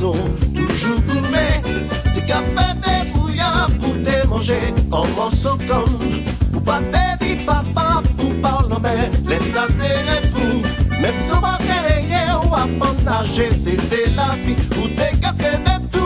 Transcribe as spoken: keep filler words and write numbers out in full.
maison, toujours gourmet. Tu qu'à faire des bouillards pour te manger, en morceau comme. Ou pas te dit papa pour parler, laisse ça te fou. Même si on va créer ou à nager, c'était